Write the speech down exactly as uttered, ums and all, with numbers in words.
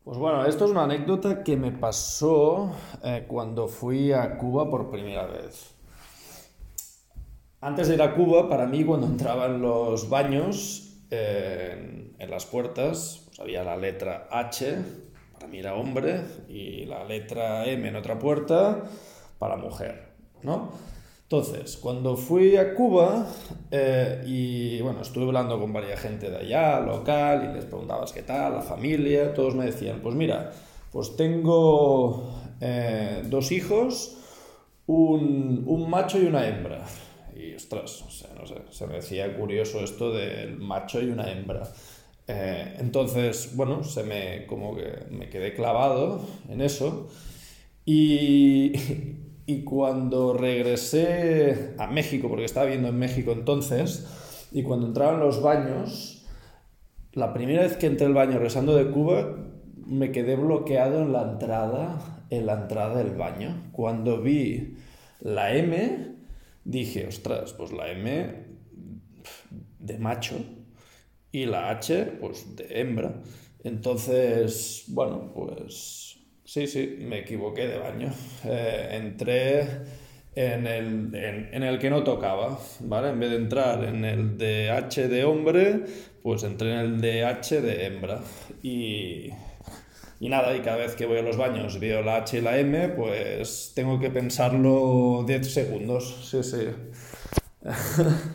Pues bueno, esto es una anécdota que me pasó eh, cuando fui a Cuba por primera vez. Antes de ir a Cuba, para mí, cuando entraba en los baños, eh, en, en las puertas, pues había la letra H, para mí era hombre, y la letra M en otra puerta, para mujer, ¿no? Entonces, cuando fui a Cuba, eh, y bueno, estuve hablando con varias gente de allá, local, y les preguntabas qué tal, la familia, todos me decían, pues mira, pues tengo eh, dos hijos, un, un macho y una hembra. Y ostras, o sea, no sé, se me decía curioso esto del macho y una hembra. Eh, entonces, bueno, se me como que me quedé clavado en eso. Y, y cuando regresé a México, porque estaba viviendo en México entonces, y cuando entraba en los baños, la primera vez que entré al baño regresando de Cuba, me quedé bloqueado en la entrada, en la entrada del baño. Cuando vi la M, dije, ostras, pues la M de macho y la H, pues de hembra. Entonces, bueno, pues sí, sí, me equivoqué de baño. Eh, entré en el, en, en el que no tocaba, ¿vale? En vez de entrar en el de H de hombre, pues entré en el de H de hembra. Y, y nada, y cada vez que voy a los baños y veo la H y la M, pues tengo que pensarlo diez segundos. Sí, sí.